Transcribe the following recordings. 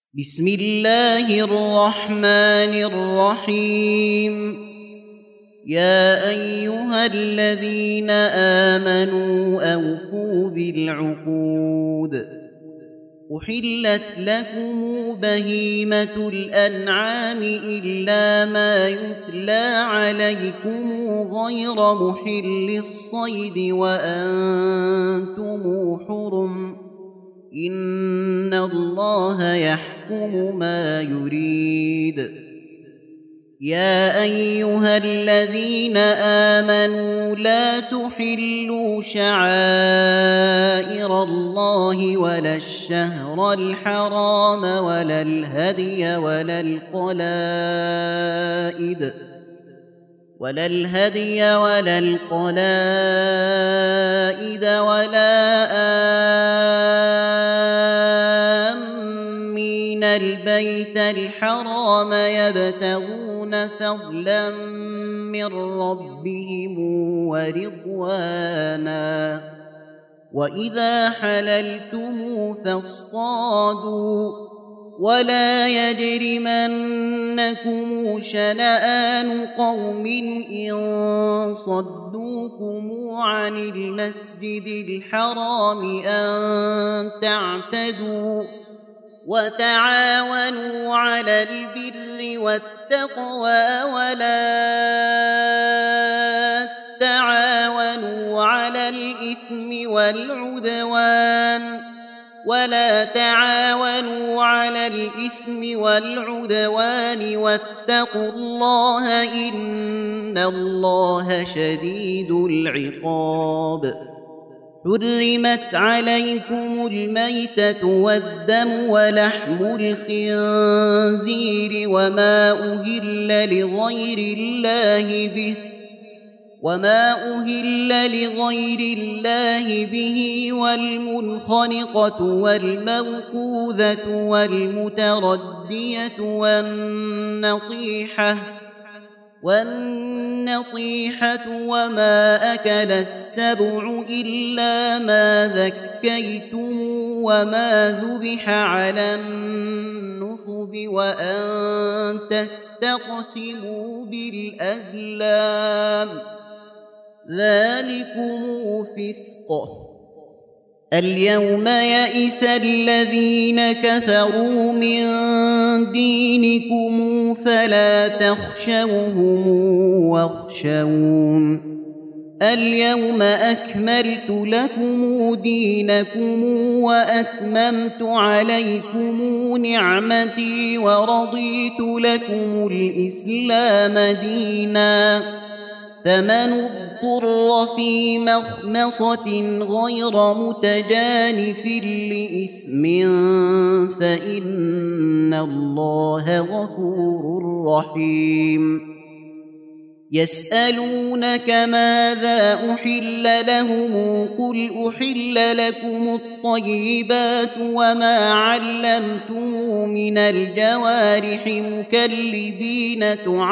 بسم الله الرحمن الرحيم. يا أيها الذين آمنوا أوفوا بالعقود. أحلت لكم بهيمة الأنعام إلا ما يتلى عليكم غير محل الصيد وأنتم حرم، إن الله يحكم ما يريد. يا أيها الذين آمنوا لا تحلوا شعائر الله ولا الشهر الحرام ولا الهدي ولا القلائد ولا آمين البيت الحرام يبتغون فضلا من ربهم ورضوانا. وإذا حللتم فاصطادوا، ولا يجرمنكم شنآن قوم إن صدوكم عن المسجد الحرام أن تعتدوا، وتعاونوا على البر والتقوى ولا تعاونوا على الإثم والعدوان واتقوا الله إن الله شديد العقاب. حرمت عليكم الميتة والدم ولحم الخنزير وما أهل لغير الله به والمنخنقة والموقوذة والمتردية والنطيحة وما أكل السبع إلا ما ذكيتم وما ذبح على النصب وأن تستقسموا بالأزلام، ذلكم فسق. اليوم يئس الذين كفروا من دينكم فلا تخشوهم واخشون. اليوم أكملت لكم دينكم وأتممت عليكم نعمتي ورضيت لكم الإسلام دينا. فمن اضطر في مخمصة غير متجانف لإثم فإن الله غفور رحيم. يسألونك ماذا أحل لهم قل أحل لكم الطيبات وما علمتم من الجوارح مكلبين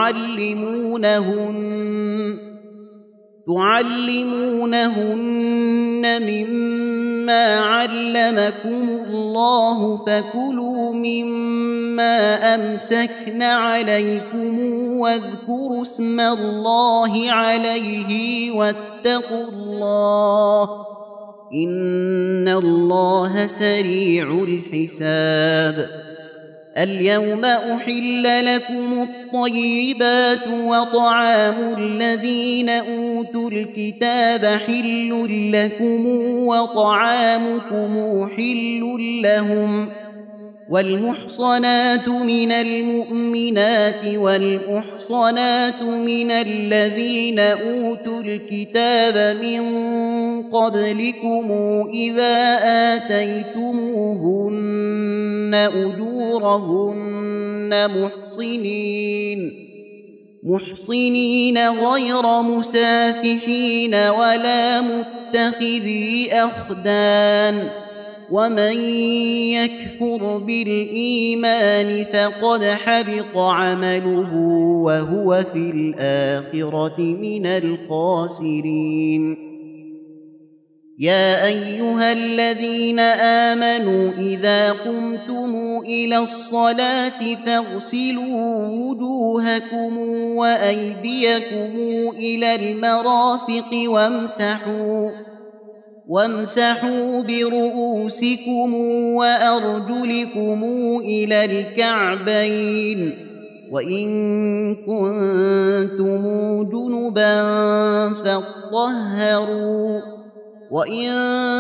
تعلمونهن مما علمكم الله فكلوا مما أمسكن عليكم واذكروا اسم الله عليه واتقوا الله إن الله سريع الحساب. اليوم أحل لكم الطيبات وطعام الذين أوتوا الكتاب حل لكم وطعامكم حل لهم. والمحصنات من المؤمنات والمحصنات من الذين أوتوا الكتاب من قبلكم إذا آتيتموهن أجورهن محصنين غير مسافحين ولا متخذي أخدان. ومن يكفر بالإيمان فقد حبط عمله وهو في الآخرة من الخاسرين. يا أيها الذين آمنوا إذا قمتم إلى الصلاة فاغسلوا وجوهكم وأيديكم إلى المرافق وامسحوا برؤوسكم وأرجلكم إلى الكعبين وإن كنتم جنبا فاطهروا وإن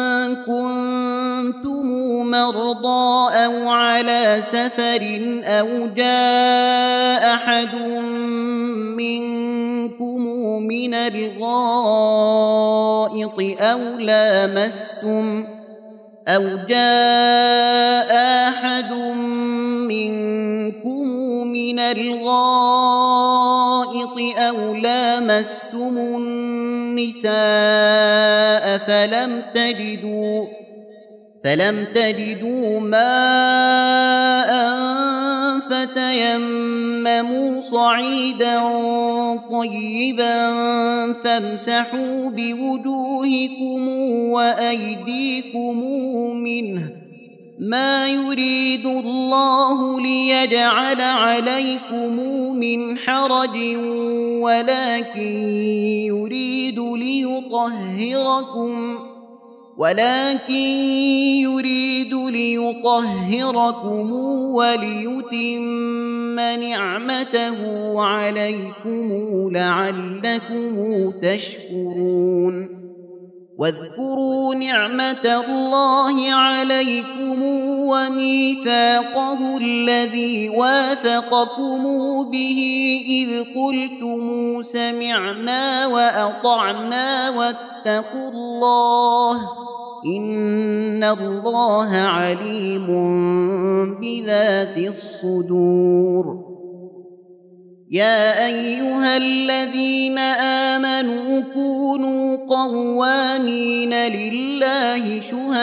كنتم مرضى أو على سفر أو جاء أحد منكم من الغائط أو لامستم النساء فلم تجدوا ماء فتيمموا صعيدا طيبا فامسحوا بوجوهكم وأيديكم منه ما يريد الله ليجعل عليكم من حرج ولكن يريد ليطهركم وليتم نعمته عليكم لعلكم تشكرون واذكروا نعمة الله عليكم وميثاقه الذي واثقكم به إذ قلتم سمعنا وأطعنا واتقوا الله إن الله عليم بذات الصدور يا أيها الذين آمنوا كونوا قوامين لله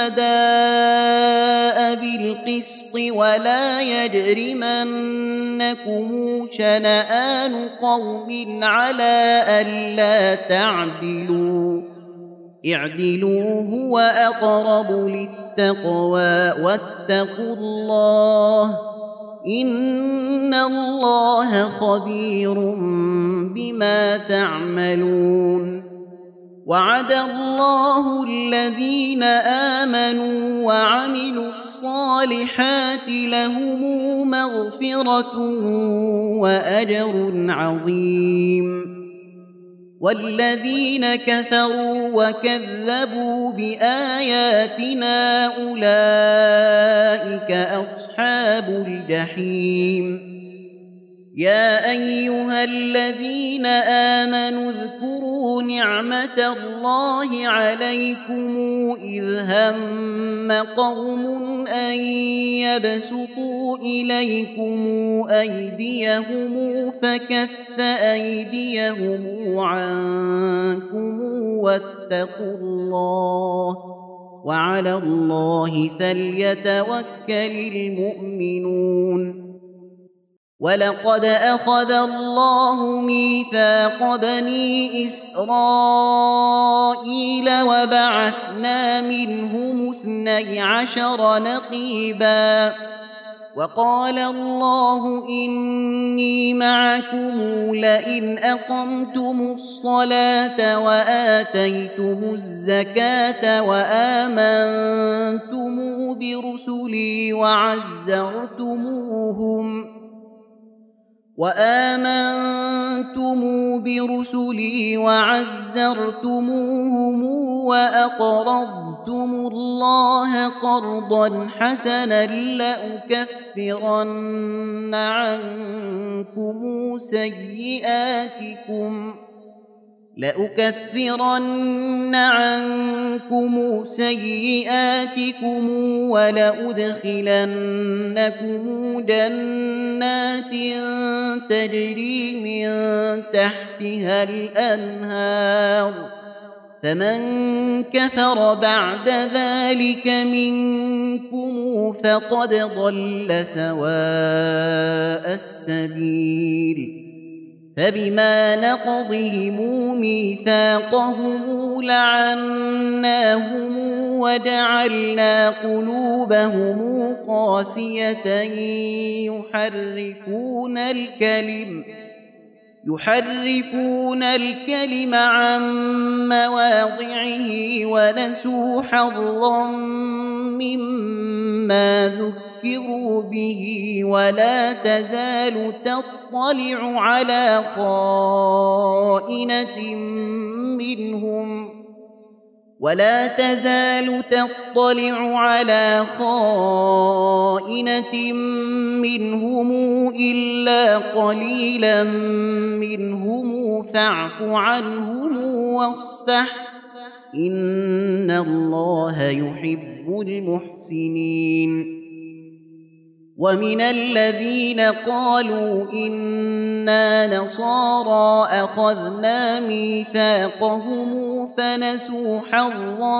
شهداء بالقسط ولا يجرمنكم شنآن قوم على ألا تعدلوا اعدلوا هو أقرب للتقوى واتقوا الله إن الله خبير بما تعملون وعد الله الذين آمنوا وعملوا الصالحات لهم مغفرة وأجر عظيم والذين كفروا وكذبوا بآياتنا أولئك أصحاب الجحيم يا أيها الذين آمنوا اذكروا نعمة الله عليكم إذ هم قوم أن يبسطوا إليكم أيديهم فكف أيديهم عنكم واتقوا الله وعلى الله فليتوكل المؤمنون ولقد أخذ الله ميثاق بني إسرائيل وبعثنا منهم 12 نقيبا وقال الله إني معكم لئن أقمتم الصلاة وآتيتم الزكاة وآمنتم برسلي وعزرتموهم وأقرضتم الله قرضا حسنا لأكفرن عنكم سيئاتكم ولأدخلنكم جنات تجري من تحتها الأنهار فمن كفر بعد ذلك منكم فقد ضل سواء السبيل فبما نقضهم ميثاقهم لعناهم وجعلنا قلوبهم قاسية يحرفون الكلم عن مواضعه ونسوا حظا مما ذكروا به ولا تزال تطلع على خائنة منهم إلا قليلا منهم فاعف عنهم واصفح إن الله يحب المحسنين. ومن الذين قالوا إنا نصارى أخذنا ميثاقهم فنسوا حظا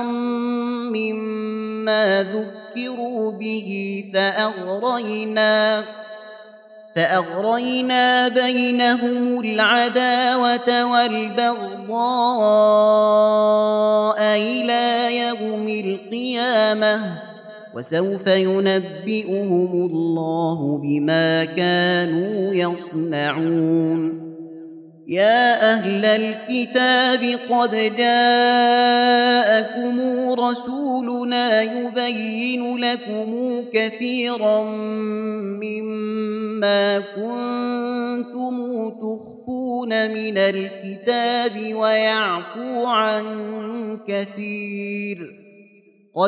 مما ذكروا به فأغرينا بينهم العداوة والبغضاء إلى يوم القيامة وسوف ينبئهم الله بما كانوا يصنعون. يا أهل الكتاب قد جاءكم رسولنا يبين لكم كثيرا مما كنتم تخفون من الكتاب ويعفو عن كثير. قد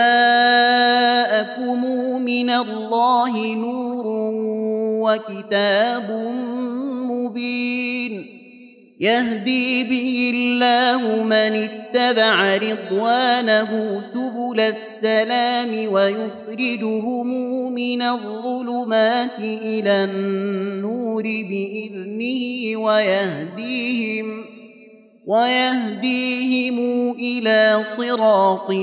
جاءكم من الله نور وكتاب مبين يهدي به الله من اتبع رضوانه سبل السلام ويخرجهم من الظلمات إلى النور بإذنه ويهديهم إلى صراط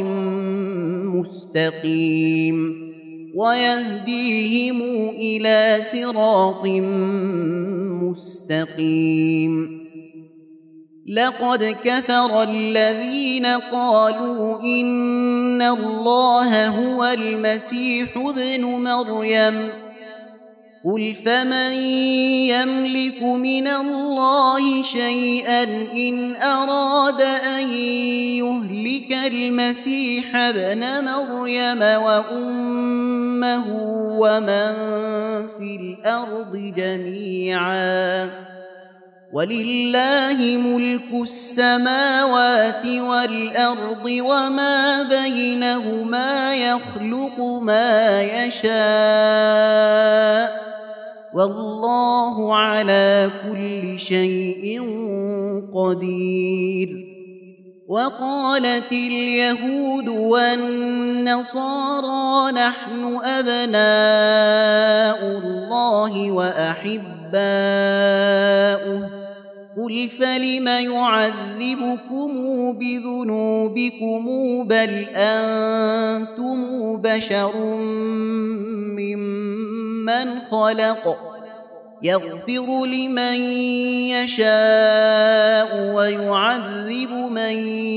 مستقيم. لقد كفر الذين قالوا إن الله هو المسيح ابن مريم قل فمن يملك من الله شيئا إن أراد أن يهلك المسيح ابن مريم وأمه ومن في الأرض جميعا ولله ملك السماوات والأرض وما بينهما يخلق ما يشاء والله على كل شيء قدير. وقالت اليهود والنصارى نحن أبناء الله وأحباؤه قل فلم يعذبكم بذنوبكم بل أنتم بشر ممن خلق يغفر لمن يشاء ويعذب من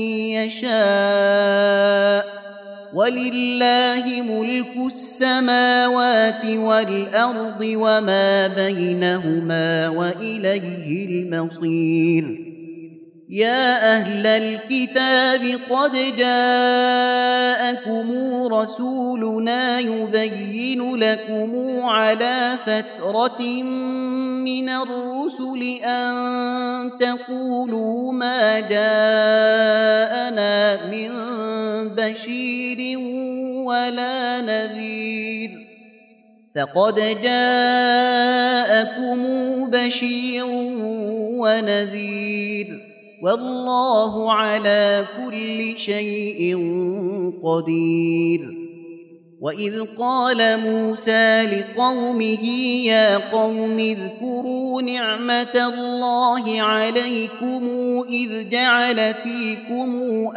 يشاء ولله ملك السماوات والأرض وما بينهما وإليه المصير. يا أهل الكتاب قد جاءكم رسولنا يبين لكم على فترة من الرسل أن تقولوا ما جاءنا من بشير ولا نذير فقد جاءكم بشير ونذير والله على كل شيء قدير. وإذ قال موسى لقومه يا قوم اذكروا نعمة الله عليكم إذ جعل فيكم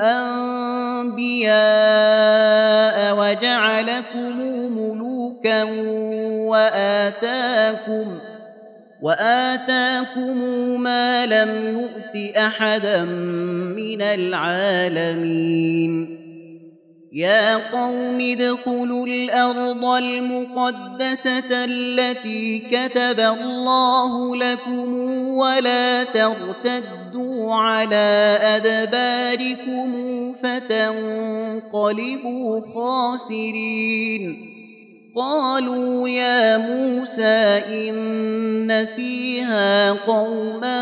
أنبياء وآتاكم ما لم يؤت أحدا من العالمين يا قوم ادخلوا الأرض المقدسة التي كتب الله لكم ولا ترتدوا على أدباركم فتنقلبوا خاسرين قالوا يا موسى إن فيها قوما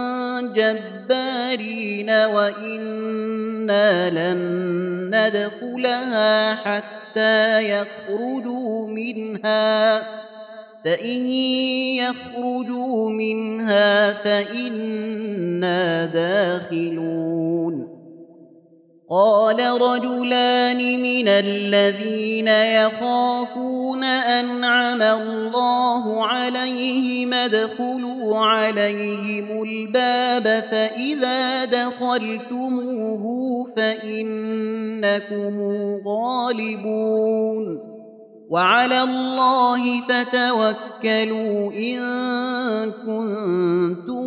جبارين وإنا لن ندخلها حتى يخرجوا منها فإن يخرجوا منها فإنا داخلون قال رجلان من الذين يخافون أنعم الله عليهم ادخلوا عليهم الباب فإذا دخلتموه فإنكم غالبون وعلى الله فتوكلوا إن كنتم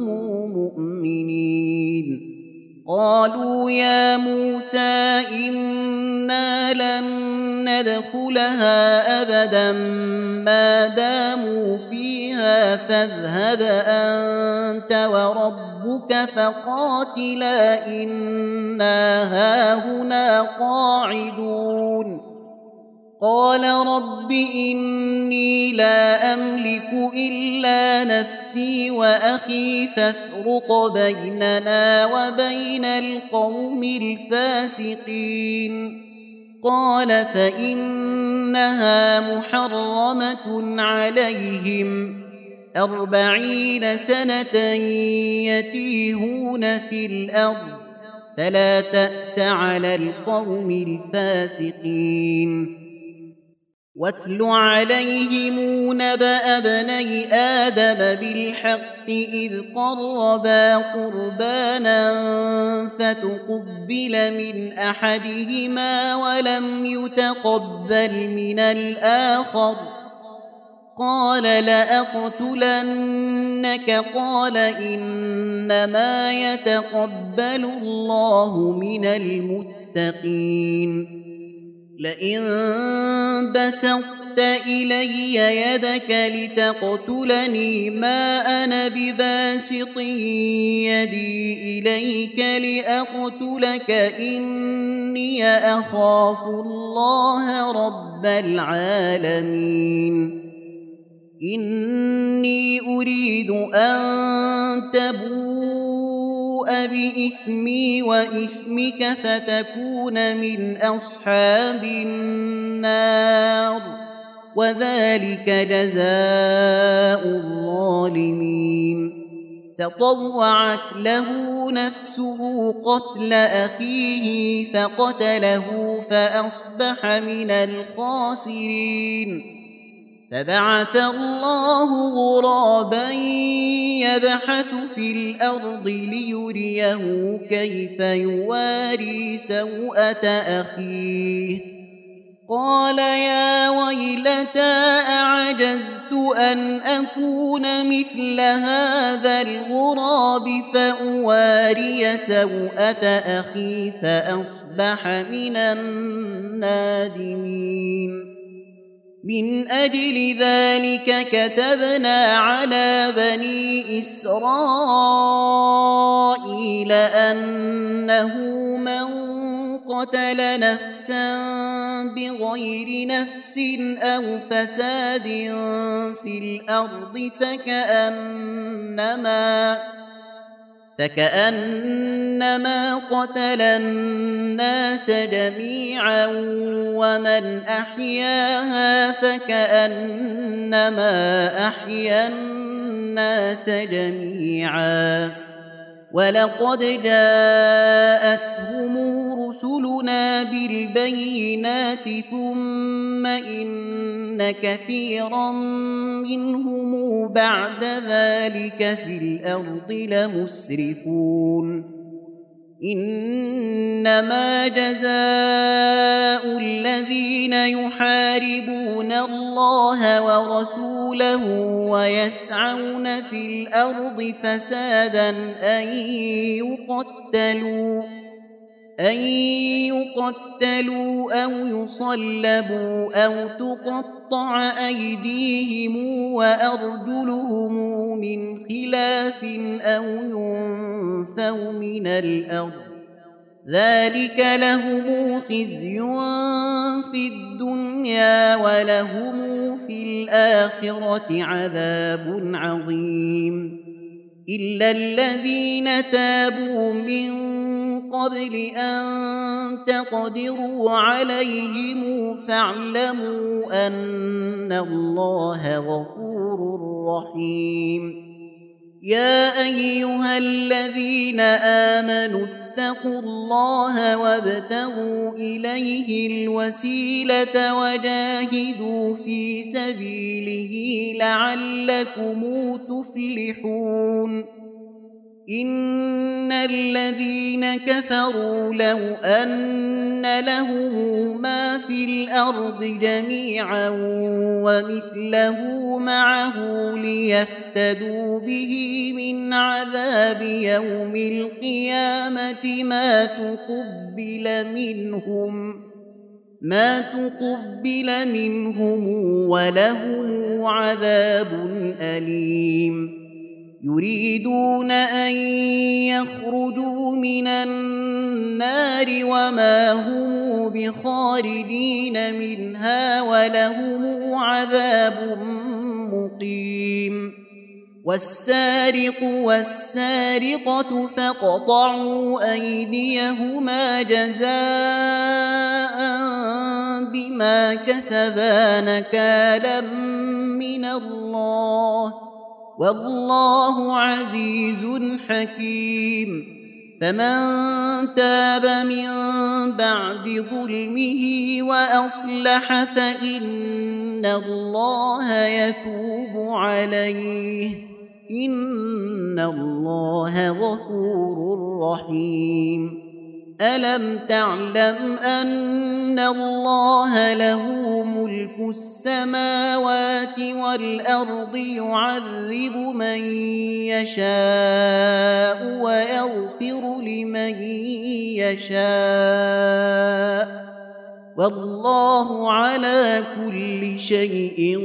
مؤمنين قالوا يا موسى إنا لن ندخلها أبدا ما داموا فيها فاذهب أنت وربك فقاتلا إنا هاهنا قاعدون قال رب إني لا أملك إلا نفسي وأخي فافرق بيننا وبين القوم الفاسقين قال فإنها محرمة عليهم 40 سنة يتيهون في الأرض فلا تأس على القوم الفاسقين واتل عليهم نبأ ابني آدم بالحق إذ قربا قربانا فتقبل من أحدهما ولم يتقبل من الآخر قال لأقتلنك قال إنما يتقبل الله من المتقين لئن بسطت إلي يدك لتقتلني ما أنا بباسط يدي إليك لأقتلك إني أخاف الله رب العالمين إني أريد أن تبوء بإثمي وإثمك فتكون من أصحاب النار وذلك جزاء الظالمين فطوعت له نفسه قتل أخيه فقتله فأصبح من الخاسرين فبعث الله غرابا يبحث في الأرض ليريه كيف يواري سوءة أخيه قال يا ويلتى أعجزت أن أكون مثل هذا الغراب فأواري سوءة أخي فأصبح من النادمين من أجل ذلك كتبنا على بني إسرائيل أنه من قتل نفسا بغير نفس أو فساد في الأرض فكأنما قتل الناس جميعا ومن أحياها فكأنما أحيا الناس جميعا ولقد جاءتهم رسلنا بالبينات ثم إن كثيرا منهم بعد ذلك في الأرض لمسرفون إنما جزاء الذين يحاربون الله ورسوله ويسعون في الأرض فسادا أن يقتلوا أو يصلبوا أو تقطع أيديهم وأرجلهم من خلاف أو ينفوا من الأرض ذلك لهم خزي في الدنيا ولهم في الآخرة عذاب عظيم إلا الذين تابوا من قبل أن تقدروا عليهم فاعلموا أن الله غفور رحيم يا أيها الذين آمنوا اتقوا الله وابتغوا إليه الوسيلة وجاهدوا في سبيله لعلكم تفلحون إن الذين كفروا لو أن لهم ما في الأرض جميعا ومثله معه ليفتدوا به من عذاب يوم القيامة ما تقبل منهم ولهم عذاب أليم يريدون أن يخرجوا من النار وما هم بخارجين منها ولهم عذاب مقيم والسارق والسارقة فاقطعوا أيديهما جزاء بما كسبا نكالا من الله والله عزيز حكيم فمن تاب من بعد ظلمه وأصلح فإن الله يتوب عليه إن الله غفور رحيم ألم تعلم أن الله له ملك السماوات والأرض يعذب من يشاء ويغفر لمن يشاء والله على كل شيء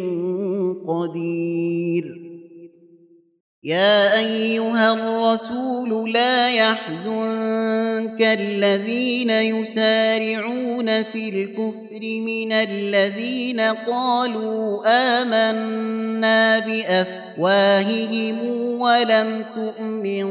قدير يا أيها الرسول لا يحزنك الذين يسارعون في الكفر من الذين قالوا آمنا بأفواههم ولم تؤمن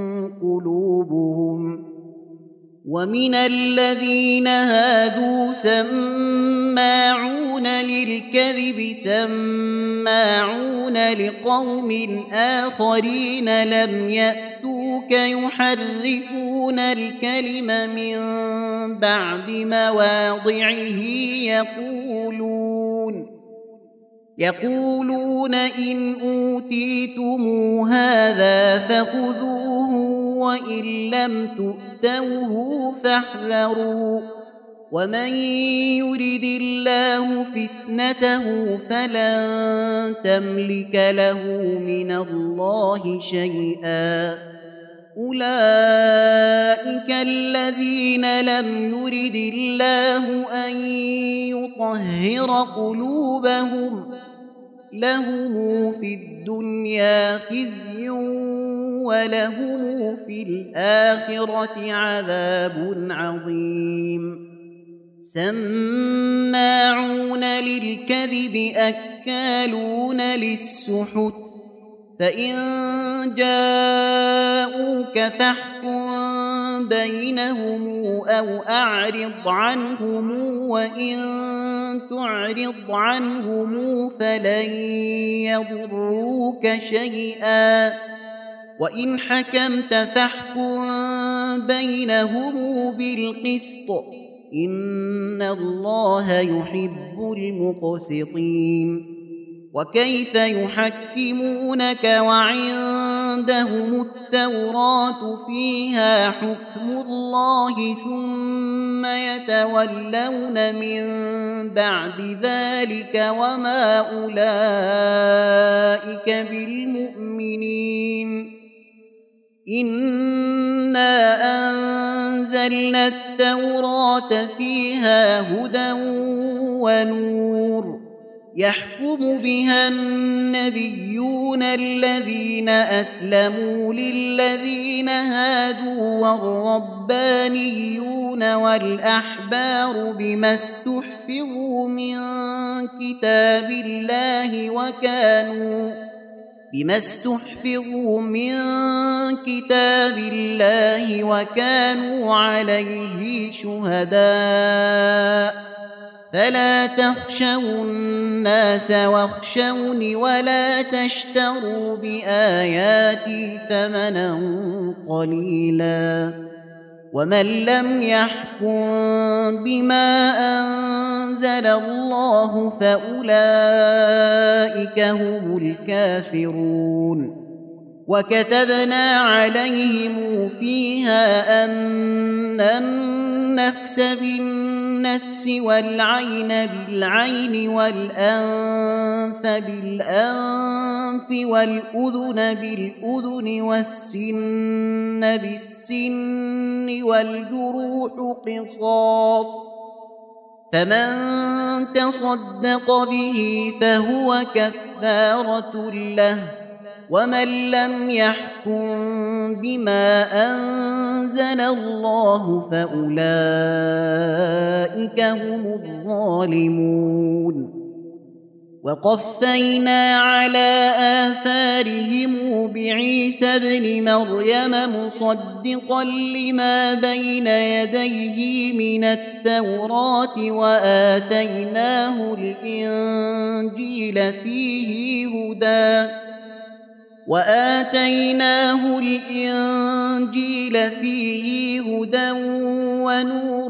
قلوبهم ومن الذين هادوا سماعون للكذب سماعون لقوم آخرين لم يأتوك يحرفون الكلم من بعد مواضعه يقولون إن أوتيتم هذا فخذوه وإن لم تؤتوه فاحذروا ومن يرد الله فتنته فلن تملك له من الله شيئا أولئك الذين لم يرد الله أن يطهر قلوبهم لهم في الدنيا خزي ولهم في الآخرة عذاب عظيم سماعون للكذب أكالون للسحت فإن جاءوك فاحكم بينهم أو أعرض عنهم وإن تعرض عنهم فلن يضروك شيئا وإن حكمت فاحكم بينهم بالقسط إن الله يحب المقسطين وكيف يحكمونك وعندهم التوراة فيها حكم الله ثم يتولون من بعد ذلك وما أولئك بالمؤمنين. إنا أنزلنا التوراة فيها هدى ونور يحكم بها النبيون الذين أسلموا للذين هادوا والربانيون والأحبار بما استحفظوا من كتاب الله وكانوا عليه شهداء. فلا تخشوا الناس واخشوني ولا تشتروا بآياتي ثمنا قليلا ومن لم يحكم بما أنزل الله فأولئك هم الكافرون. وكتبنا عليهم فيها أن النفس بالنفس والعين بالعين والأنف بالأنف والأذن بالأذن والسن بالسن والجروح قصاص، فمن تصدق به فهو كفارة له. ومن لم يحكم بما أنزل الله فأولئك هم الظالمون. وقفينا على آثارهم بعيسى ابن مريم مصدقا لما بين يديه من التوراة وآتيناه الإنجيل فيه هدى ونور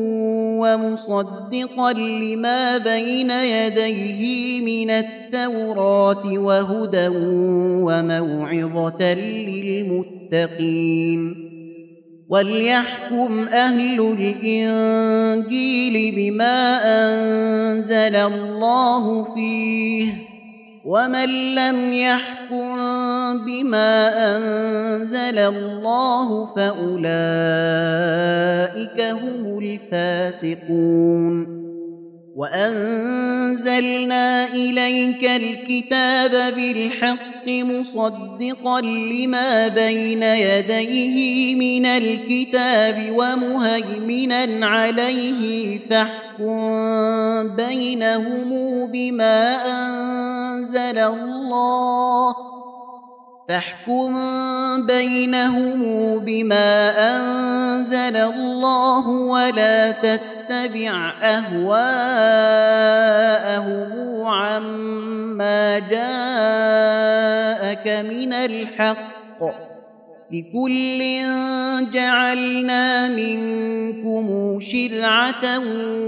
ومصدقا لما بين يديه من التوراة وهدى وموعظة للمتقين. وليحكم أهل الإنجيل بما أنزل الله فيه، ومن لم يحكم بما أنزل الله فأولئك هم الفاسقون. وأنزلنا إليك الكتاب بالحق مصدقا لما بين يديه من الكتاب ومهيمنا عليه فاحكم بينهم بما أنزل الله ولا تتبع أهواءهم عما جاءك من الحق، لكل جعلنا منكم شرعة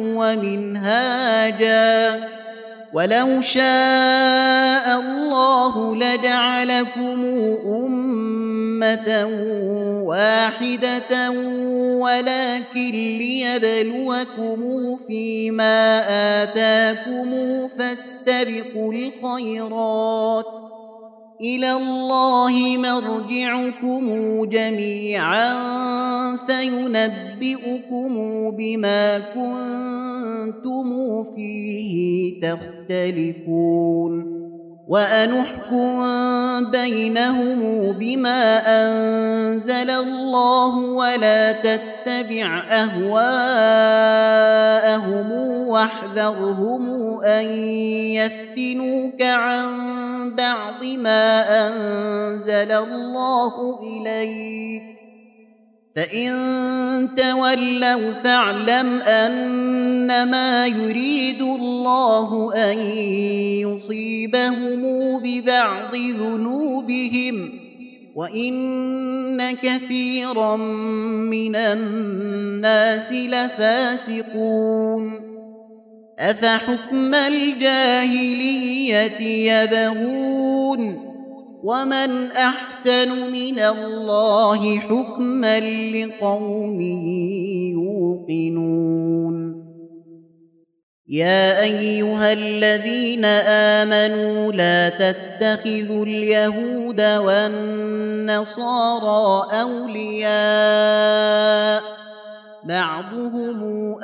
ومنهاجا، ولو شاء الله لجعلكم أمة واحدة ولكن ليبلوكم فيما آتاكم فاستبقوا الخيرات، إلى الله مرجعكم جميعا فينبئكم بما كنتم فيه تختلفون. وأنحكم بينهم بما أنزل الله ولا تتبع أهواءهم واحذرهم أن يفتنوك عن بعض ما أنزل الله إليك، فإن تولوا فاعلم أنما يريد الله أن يصيبهم ببعض ذنوبهم وإن كثيرا من الناس لفاسقون. أفحكم الجاهلية يبغون ومن أحسن من الله حكما لقوم يوقنون يا أيها الذين آمنوا لا تتخذوا اليهود والنصارى أولياء بعضهم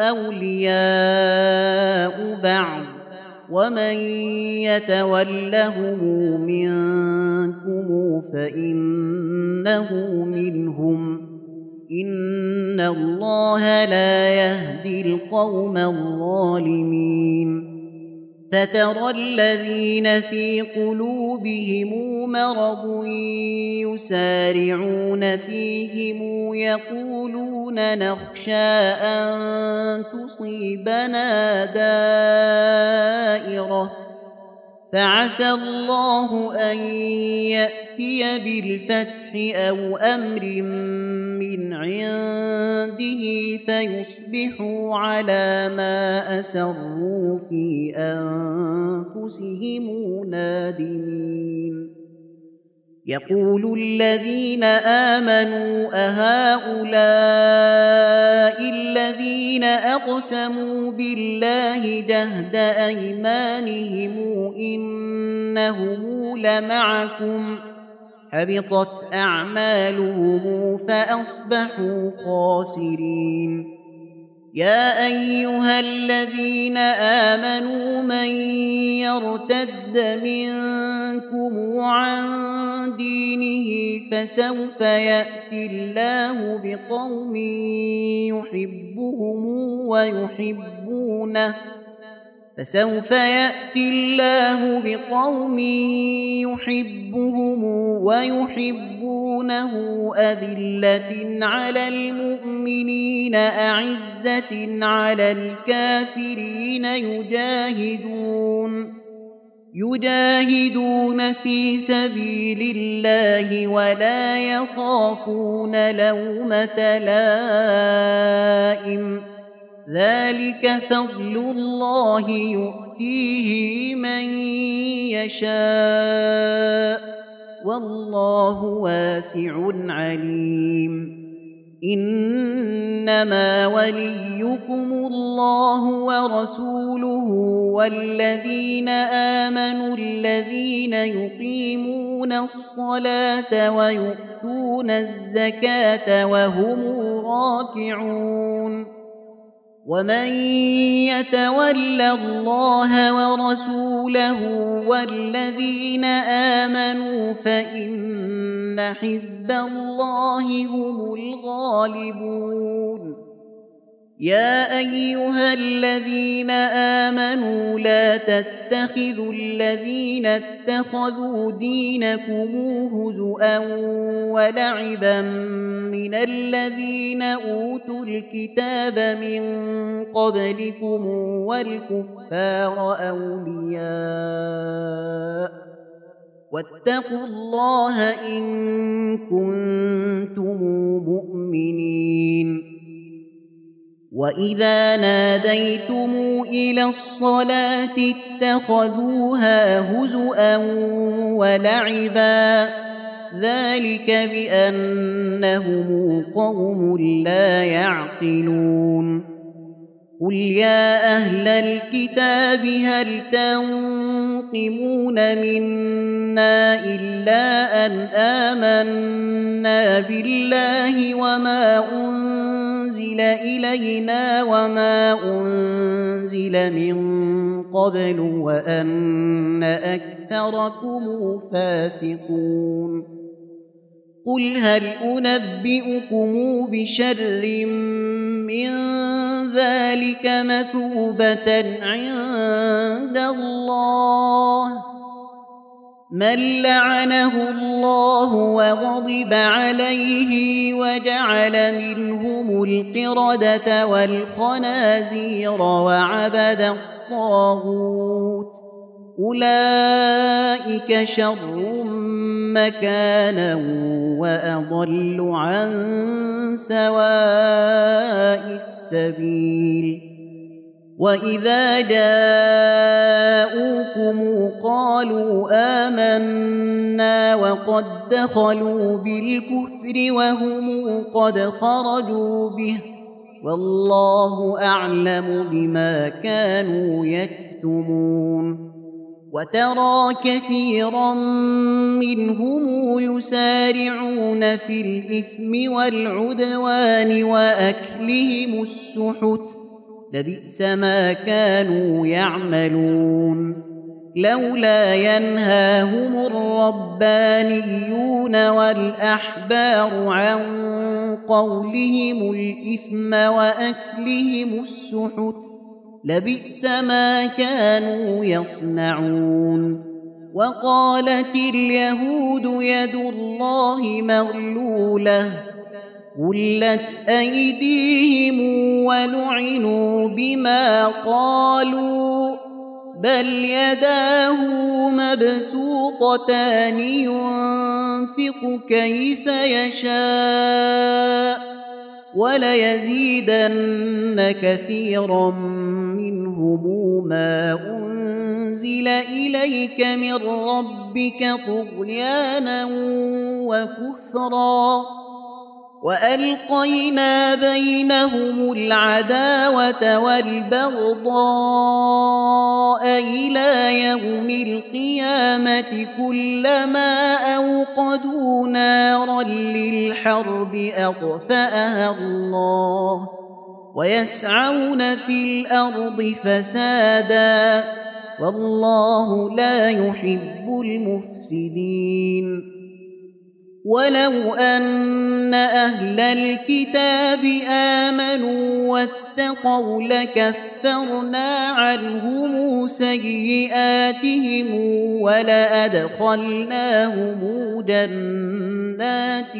أولياء بعض ومن يتولهم منكم فإنه منهم إن الله لا يهدي القوم الظالمين فترى الذين في قلوبهم مرض يسارعون فيهم يقولون نخشى أن تصيبنا دائرة فعسى الله أن يأتي بالفتح أو أمر من عنده فيصبحوا على ما أسروا في أنفسهم نادمين يقول الذين آمنوا أهؤلاء الذين أقسموا بالله جهد أيمانهم إنهم لمعكم حبطت أعمالهم فأصبحوا خاسرين يا أيها الذين آمنوا من يرتد منكم عن دينه فسوف يأتي الله بقوم يحبهم ويحبونه أذلة على المؤمنين أعزة على الكافرين يجاهدون في سبيل الله ولا يخافون لومة لائم ذلك فضل الله يؤتيه من يشاء والله واسع عليم إنما وليكم الله ورسوله والذين آمنوا الذين يقيمون الصلاة ويؤتون الزكاة وهم راكعون ومن يتول الله ورسوله والذين آمنوا فإن حزب الله هم الغالبون يا أيها الذين آمنوا لا تتخذوا الذين اتخذوا دينكم هزؤا ولعبا من الذين أوتوا الكتاب من قبلكم والكفار أولياء واتقوا الله إن كنتم مؤمنين وإذا ناديتم إلى الصلاة اتخذوها هزؤا ولعبا ذلك بأنهم قوم لا يعقلون قل يا أهل الكتاب هل تنقمون منا إلا أن آمنا بالله وما أنزل إلينا وما أنزل من قبل وأن أكثركم فاسقون قل هل أنبئكم بشر من ذلك مثوبة عند الله من لعنه الله وغضب عليه وجعل منهم القردة والخنازير وعبد الطاغوت أولئك شر مكانا وأضل عن سواء السبيل وإذا جاءوكم قالوا آمنا وقد دخلوا بالكفر وهم قد خرجوا به والله أعلم بما كانوا يكتمون وترى كثيرا منهم يسارعون في الإثم والعدوان وأكلهم السحت لبئس ما كانوا يعملون لولا ينهاهم الربانيون والأحبار عن قولهم الإثم وأكلهم السحت لبئس ما كانوا يصنعون وقالت اليهود يد الله مغلولة غلت أيديهم ولعنوا بما قالوا بل يداه مبسوطتان ينفق كيف يشاء وليزيدن كثيرا منهم ما أنزل إليك من ربك طغيانا وكفرا وألقينا بينهم العداوة والبغضاء إلى يوم القيامة كلما أوقدوا نارا للحرب أطفأها الله ويسعون في الأرض فسادا والله لا يحب المفسدين ولو أن أهل الكتاب آمنوا واتقوا لكفرنا عنهم سيئاتهم ولأدخلناهم جنات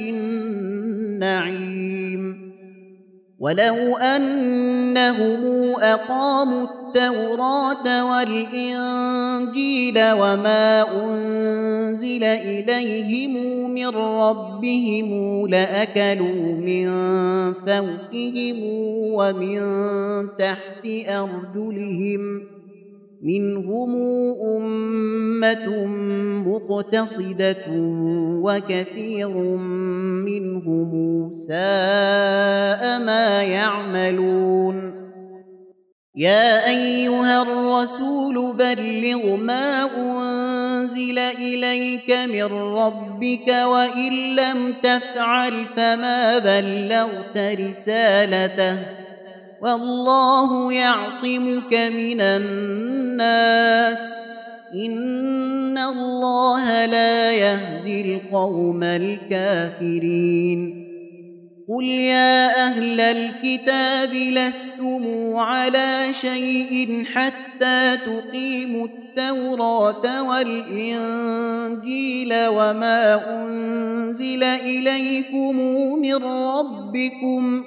النعيم ولو أنهم أقاموا التوراة والإنجيل وما أنزل إليهم من ربهم لأكلوا من فوقهم ومن تحت أرجلهم منهم أمة مقتصدة وكثير منهم ساء ما يعملون يا أيها الرسول بلغ ما أنزل إليك من ربك وإن لم تفعل فما بلغت رسالته والله يعصمك من الناس إن الله لا يهدي القوم الكافرين قل يا أهل الكتاب لستم على شيء حتى تقيموا التوراة والإنجيل وما أنزل إليكم من ربكم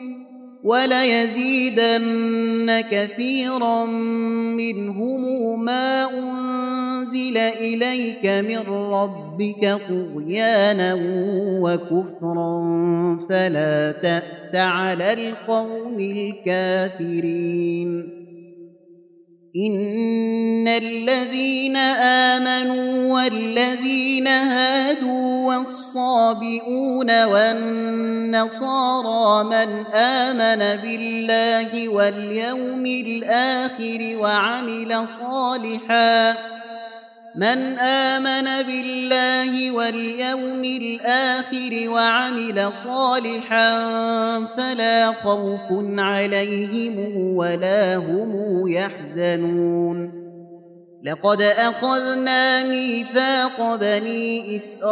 وليزيدن كثيرا منهم ما أنزل إليك من ربك طغيانا وكفرا فلا تأس على القوم الكافرين إن الذين آمنوا والذين هادوا والصابئون والنصارى من آمن بالله واليوم الآخر وعمل صالحا فلا خوف عليهم ولا هم يحزنون لقد أخذنا ميثاق بني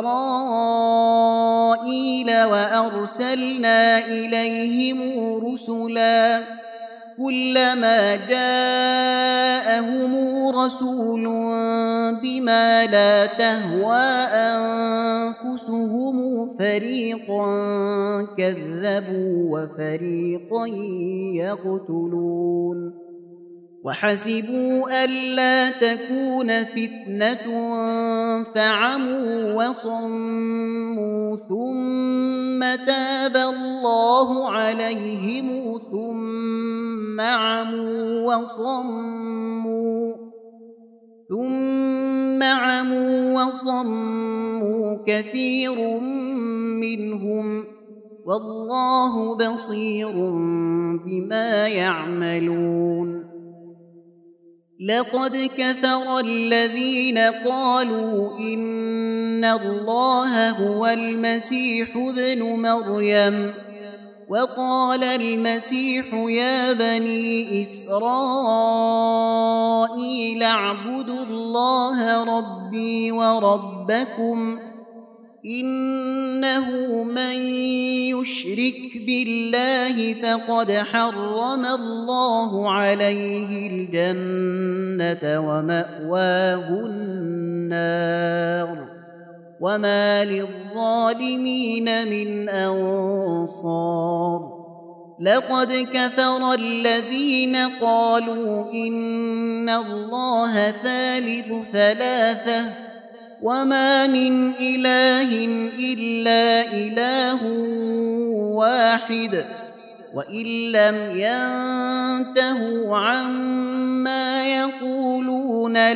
إسرائيل وأرسلنا إليهم رسلا كلما جاءهم رسول بما لا تهوى أنفسهم فريقا كذبوا وفريقا يقتلون وحسبوا ألا تكون فتنة فعموا وصموا ثم تاب الله عليهم ثم ثم عموا وصموا كثير منهم والله بصير بما يعملون لقد كفر الذين قالوا إن الله هو المسيح ابن مريم وقال المسيح يا بني إسرائيل اعبدوا الله ربي وربكم إنه من يشرك بالله فقد حرم الله عليه الجنة ومأواه النار وما للظالمين من أنصار لقد كفر الذين قالوا إن الله ثالث ثلاثة وما من إله إلا إله واحد وإن لم ينتهوا عما يقولون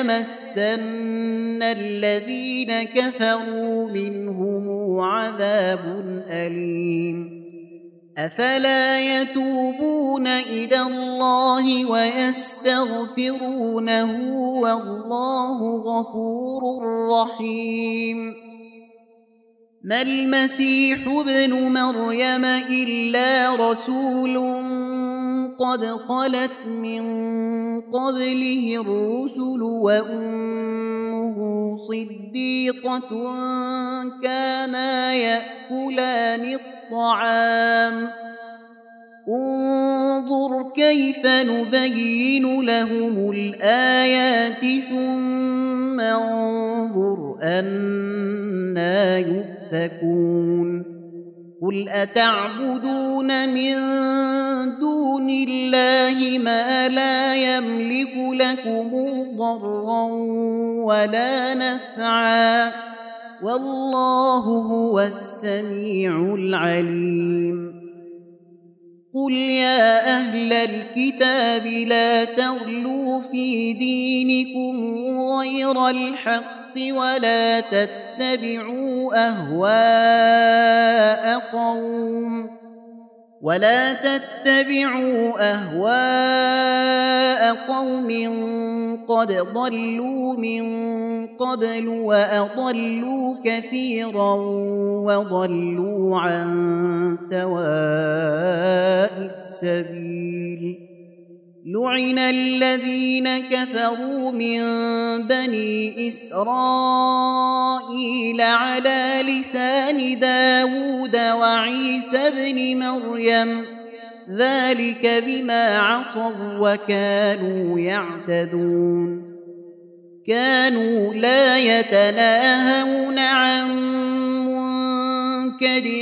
ليمسن الذين كفروا منهم عذاب أليم أفلا يتوبون إلى الله ويستغفرونه والله غفور رحيم ما المسيح ابن مريم إلا رسول قد خلت من قبله الرسل وأمه صديقة كانا يأكلان الطعام انظر كيف نبين لهم الآيات ثم انظر أنى يؤفكون قل أتعبدون من دون الله ما لا يملك لكم ضرا ولا نفعا والله هو السميع العليم قل يا أهل الكتاب لا تغلوا في دينكم غير الحق ولا تتبعوا أهواء قوم قد ضلوا من قبل وأضلوا كثيرا وضلوا عن سواء السبيل لعن الذين كفروا من بني إسرائيل على لسان داود وعيسى بن مريم ذلك بما عصوا وكانوا يعتدون كانوا لا يتناهون عن منكر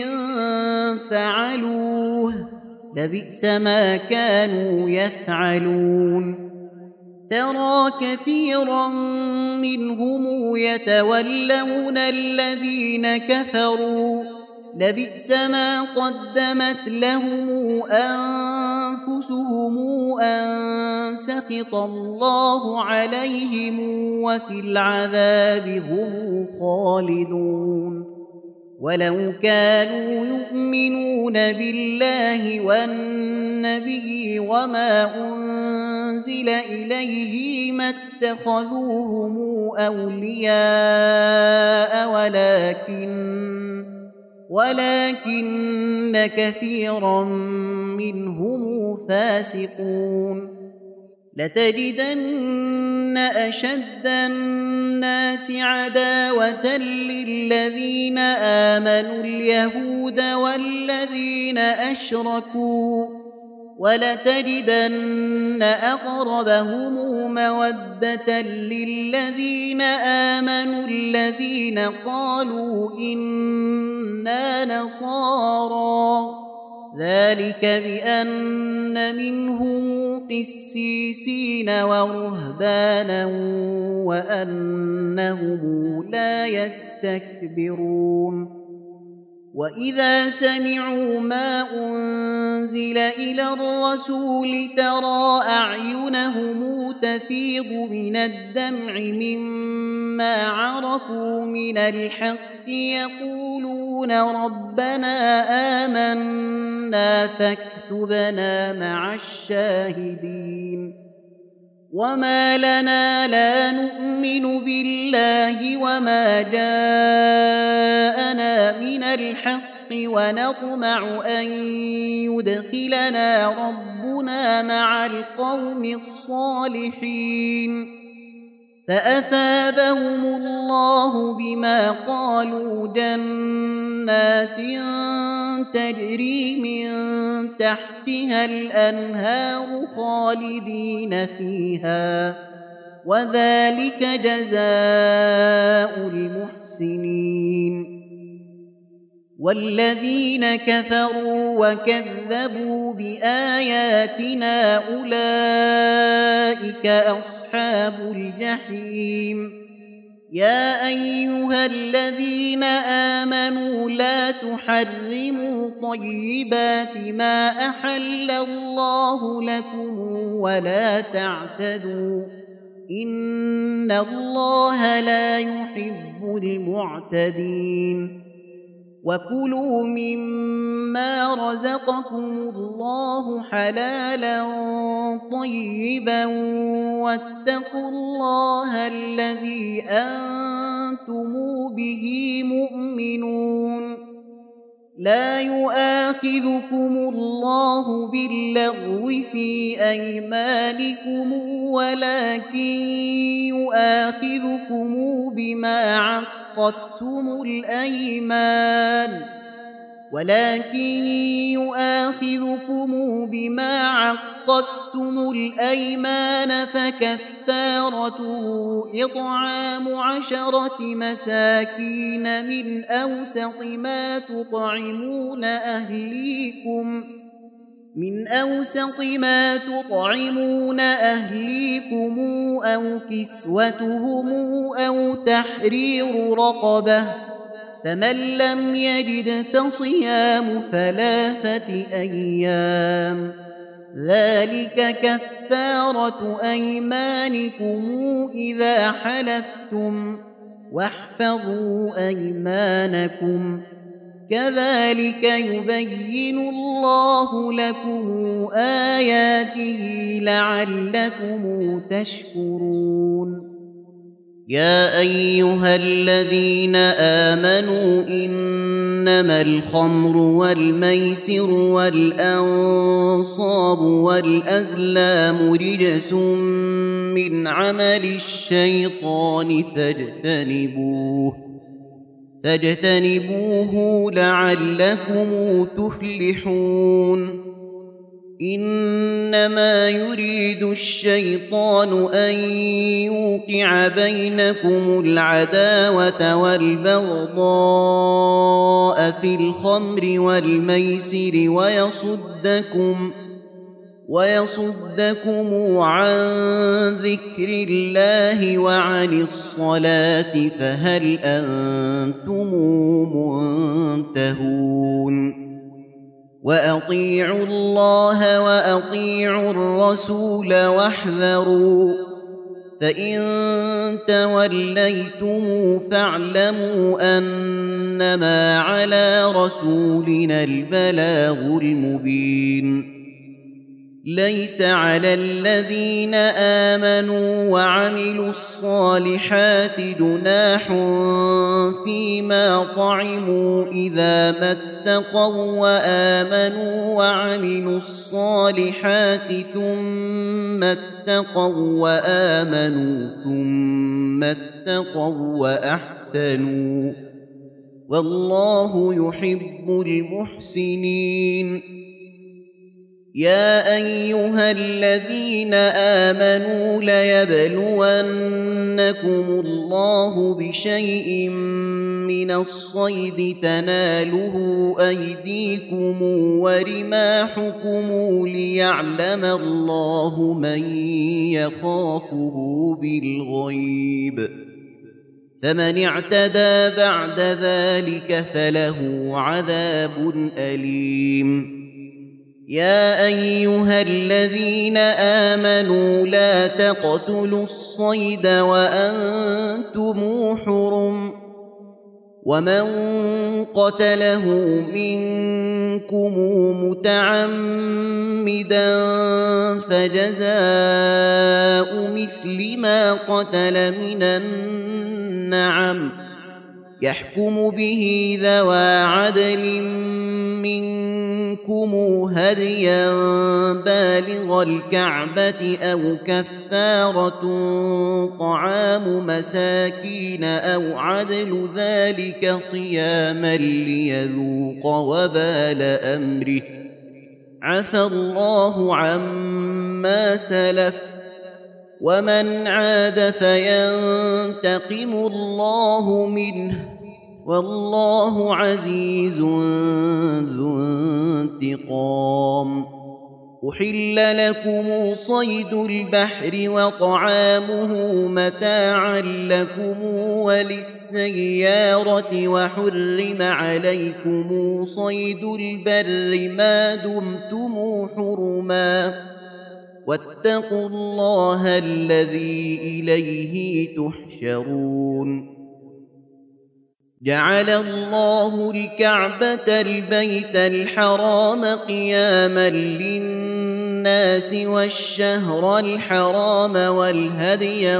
فعلوه لبئس ما كانوا يفعلون ترى كثيرا منهم يتولون الذين كفروا لبئس ما قدمت لهم أنفسهم أن سخط الله عليهم وفي العذاب هم خالدون ولو كانوا يؤمنون بالله والنبي وما أنزل إليه ما اتخذوهم أولياء ولكن كثيرا منهم فاسقون لتجدن أشد الناس عداوة للذين آمنوا اليهود والذين أشركوا ولتجدن أقربهم مودة للذين آمنوا الذين قالوا إنا نصارى ذلك بأن منهم قسيسين ورهبانا وأنهم لا يستكبرون وإذا سمعوا ما أنزل إلى الرسول ترى أعينهم تفيض من الدمع مما عرفوا من الحق يقولون ربنا آمنا فاكتبنا مع الشاهدين وما لنا لا نؤمن بالله وما جاءنا من الحق ونطمع أن يدخلنا ربنا مع القوم الصالحين فأثابهم الله بما قالوا جنات تجري من تحتها الأنهار خالدين فيها وذلك جزاء المحسنين والذين كفروا وكذبوا بآياتنا أولئك أصحاب الجحيم يا أيها الذين آمنوا لا تحرموا طيبات ما أحل الله لكم ولا تعتدوا إن الله لا يحب المعتدين وكلوا مما رزقكم الله حلالا طيبا واتقوا الله الذي أنتم به مؤمنون لا يؤاخذكم الله باللغو في أيمانكم ولكن يؤاخذكم بما عقدتم الأيمان فكفارته إطعام 10 مساكين من أوسط ما تطعمون أهليكم أو كسوتهم أو تحرير رقبة فمن لم يجد فصيام 3 أيام ذلك كفارة أيمانكم إذا حلفتم واحفظوا أيمانكم كذلك يبين الله لكم آياته لعلكم تشكرون يا أيها الذين آمنوا إنما الخمر والميسر والأنصاب والأزلام رجس من عمل الشيطان فاجتنبوه لعلكم تفلحون إنما يريد الشيطان أن يوقع بينكم العداوة والبغضاء في الخمر والميسر ويصدكم عن ذكر الله وعن الصلاة فهل أنتم منتهون وأطيعوا الله وأطيعوا الرسول واحذروا فإن توليتم فاعلموا أنما على رسولنا البلاغ المبين ليس على الذين آمنوا وعملوا الصالحات جناح فيما طعموا إذا ما اتقوا وآمنوا وعملوا الصالحات ثم اتقوا وآمنوا ثم اتقوا وأحسنوا والله يحب المحسنين يا أيها الذين آمنوا ليبلونكم الله بشيء من الصيد تناله أيديكم ورماحكم ليعلم الله من يخافه بالغيب فمن اعتدى بعد ذلك فله عذاب أليم. يا أيها الذين آمنوا لا تقتلوا الصيد وأنتم حرم، ومن قتله منكم متعمدا فجزاء مثل ما قتل من النعم يحكم به ذوى عدل منكم هديا بالغ الكعبة أو كفارة طعام مساكين أو عدل ذلك صياما ليذوق وبال أمره، عفى الله عما سلف، ومن عاد فينتقم الله منه، والله عزيز ذو انتقام. أحل لكم صيد البحر وطعامه متاعا لكم وللسيارة، وحرم عليكم صيد البر ما دمتم حرما، واتقوا الله الذي إليه تحشرون. جعل الله الكعبة البيت الحرام قياما للناس والشهر الحرام والهدي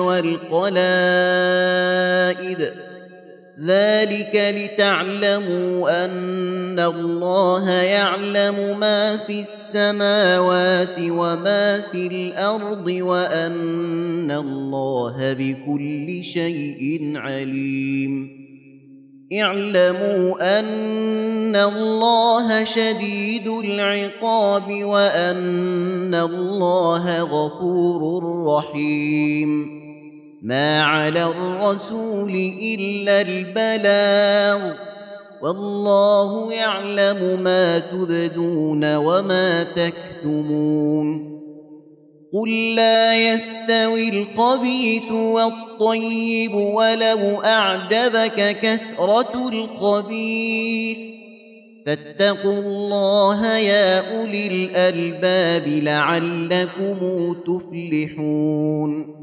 والقلائد، ذلك لتعلموا أن الله يعلم ما في السماوات وما في الأرض، وأن الله بكل شيء عليم. اعلموا أن الله شديد العقاب، وأن الله غفور رحيم. ما على الرسول إلا البلاغ، والله يعلم ما تبدون وما تكتمون. قل لا يستوي الخبيث والطيب ولو أعجبك كثرة الخبيث، فاتقوا الله يا أولي الألباب لعلكم تفلحون.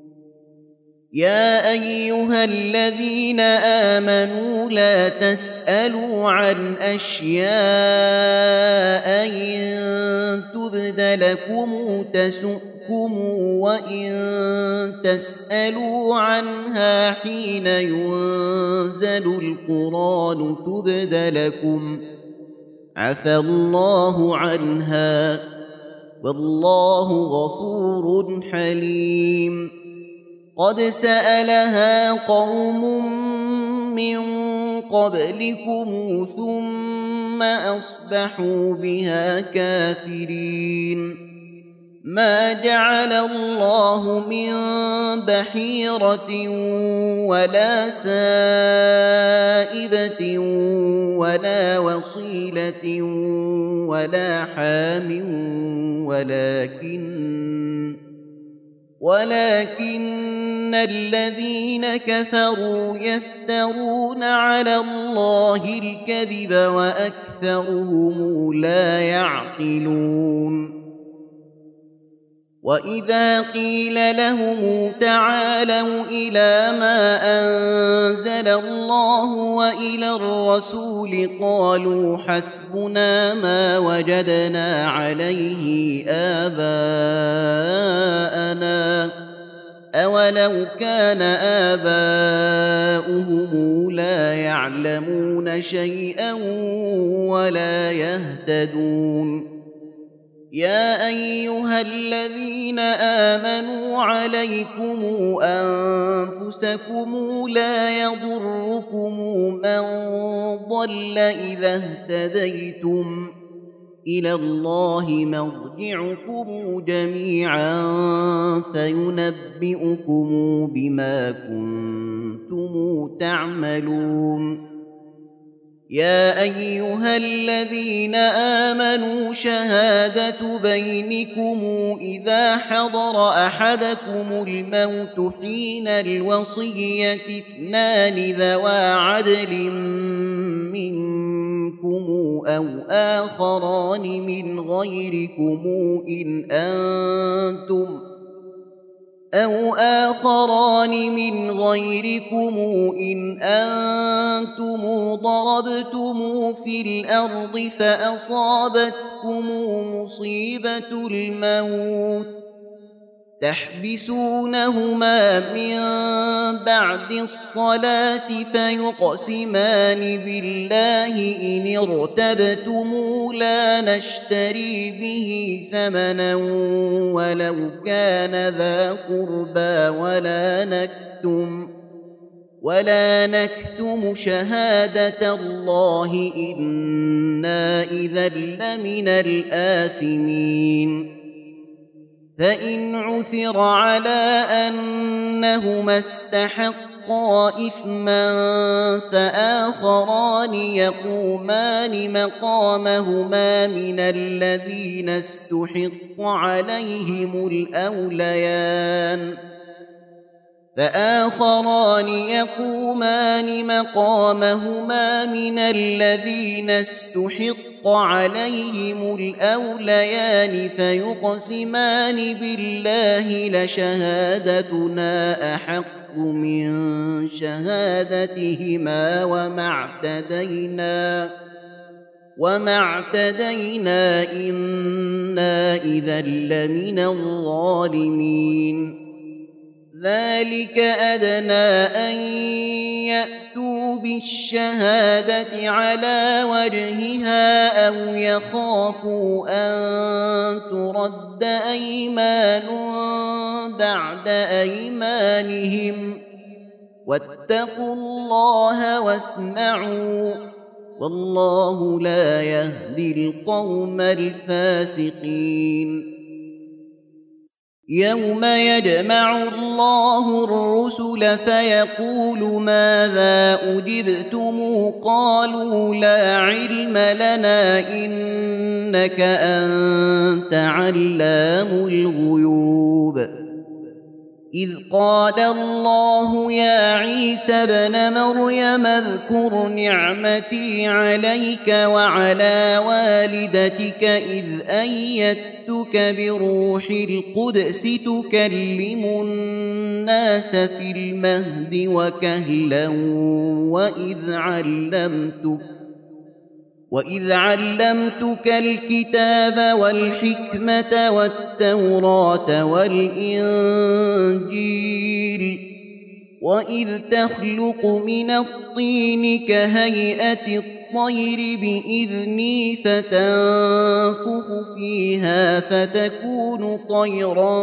يا أيها الذين آمنوا لا تسألوا عن أشياء إن تبد لكم تسؤكم، وإن تسألوا عنها حين ينزل القرآن تبد لكم عفى الله عنها، والله غفور حليم. قد سألها قوم من قبلكم ثم أصبحوا بها كافرين. ما جعل الله من بحيرة ولا سائبة ولا وصيلة ولا حام، ولكن الذين كفروا يفترون على الله الكذب وأكثرهم لا يعقلون. وإذا قيل لهم تعالوا إلى ما أنزل الله وإلى الرسول قالوا حسبنا ما وجدنا عليه آباءنا، أولو كان آباؤهم لا يعلمون شيئا ولا يهتدون. يا أيها الذين آمنوا عليكم أنفسكم لا يضركم من ضل إذا اهتديتم، إلى الله مرجعكم جميعا فينبئكم بما كنتم تعملون. يا أيها الذين آمنوا شهادة بينكم إذا حضر أحدكم الموت حين الوصية اثنان ذوى عدل منكم أو آخران من غيركم إن أنتم ضربتم في الأرض فأصابتكم مصيبة الموت تحبسونهما من بعد الصلاة فيقسمان بالله إن ارتبتم لا نشتري به ثمنا ولو كان ذا قربى ولا نكتم شهادة الله إنا إذا لمن الآثمين فإن عثر على أنهما استحقا إثما فآخران يقومان مقامهما من الذين استحق عليهم الأوليان فيقسمان بالله لشهادتنا أحق من شهادتهما وما اعتدينا إنا إذا لمن الظالمين ذلك أدنى أن يأتوا بالشهادة على وجهها أو يخافوا أن ترد أيمان بعد أيمانهم واتقوا الله واسمعوا والله لا يهدي القوم الفاسقين يوم يجمع الله الرسل فيقول ماذا أجبتم قالوا لا علم لنا إنك أنت علام الغيوب إذ قال الله يا عيسى ابن مريم اذكر نعمتي عليك وعلى والدتك إذ أيدتك بروح القدس تكلم الناس في المهد وكهلا وإذ علمتك الكتاب والحكمة والتوراة والإنجيل وإذ تخلق من الطين كهيئة الطير بإذني فتنفخ فيها فتكون طيرا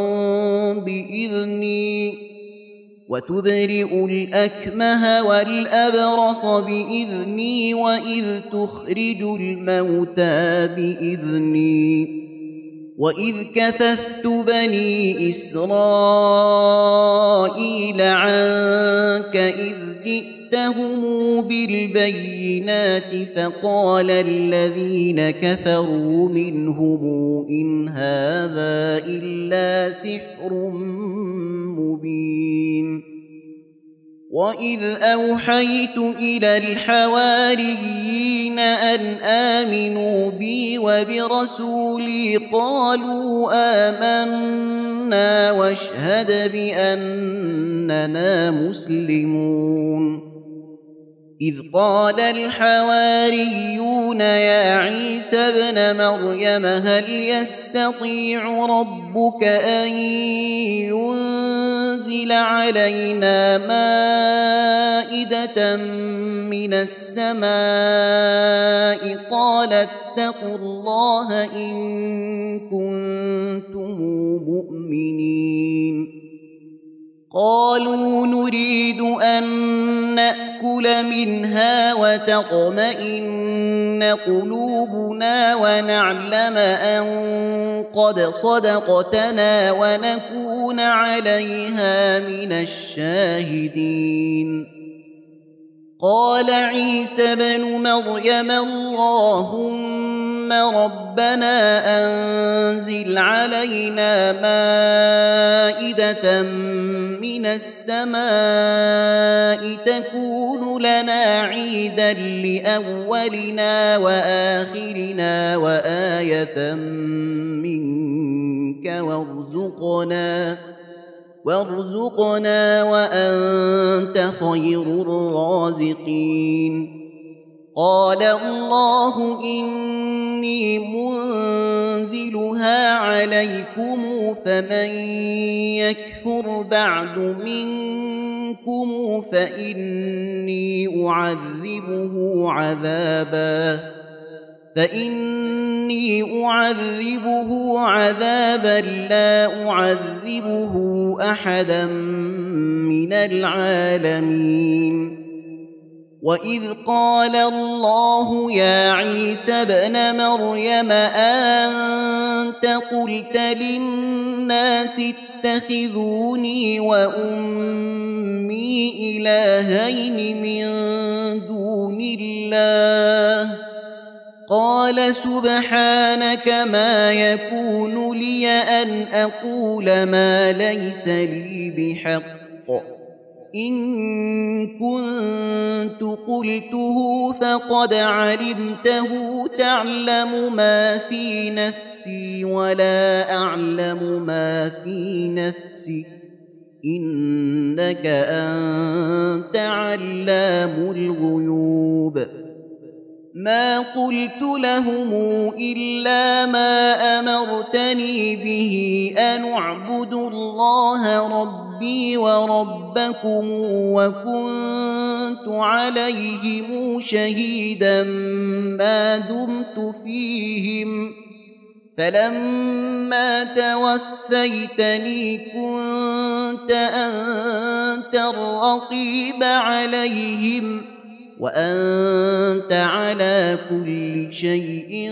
بإذني وتبرئ الأكمه والأبرص بإذني وإذ تخرج الموتى بإذني وإذ كففت بني إسرائيل عنك إذ جئتهم بالبينات فقال الذين كفروا منهم إن هذا إلا سحر مبين وإذ أوحيت إلى الحواريين أن آمنوا بي وبرسولي قالوا آمنا واشهد بأننا مسلمون إذ قال الحواريون يا عيسى ابن مريم هل يستطيع ربك أن ينزل علينا مائدة من السماء قال اتقوا الله إن كنتم مؤمنين قالوا نريد أن نأكل منها وتطمئن قلوبنا ونعلم أن قد صدقتنا ونكون عليها من الشاهدين قال عيسى بن مريم اللهم ربنا أنزل علينا مائدة من السماء تكون لنا عيدا لأولنا وآخرنا وآية منك وارزقنا وأنت خير الرازقين قال الله إني منزلها عليكم فمن يكفر بعد منكم فإني أعذبه عذابا لا أعذبه أحدا من العالمين وإذ قال الله يا عيسى ابن مريم أنت قلت للناس اتخذوني وأمي إلهين من دون الله قال سبحانك ما يكون لي أن أقول ما ليس لي بحق إن كنت قلته فقد علمته تعلم ما في نفسي ولا أعلم ما في نفسك إنك أنت علام الغيوب ما قلت لهم إلا ما أمرتني به أن اعبدوا الله ربي وربكم وكنت عليهم شهيدا ما دمت فيهم فلما توفيتني كنت أنت الرقيب عليهم وأنت على كل شيء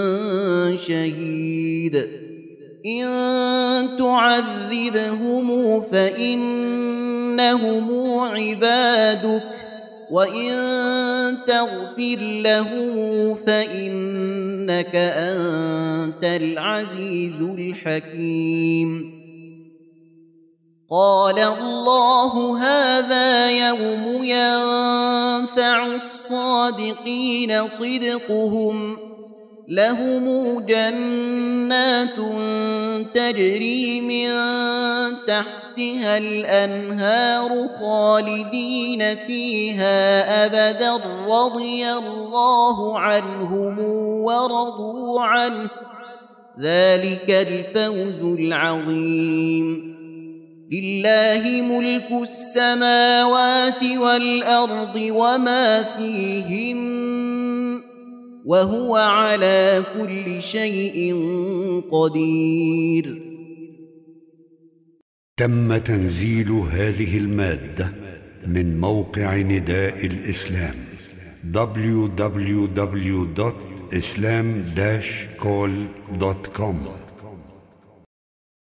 شهيد إن تعذبهم فإنهم عبادك وإن تغفر لهم فإنك أنت العزيز الحكيم قال الله هذا يوم ينفع الصادقين صدقهم لهم جنات تجري من تحتها الأنهار خالدين فيها أبدا رضي الله عنهم ورضوا عنه ذلك الفوز العظيم لله ملك السماوات والأرض وما فيهن وهو على كل شيء قدير. تم تنزيل هذه المادة من موقع نداء الإسلام www.islam-call.com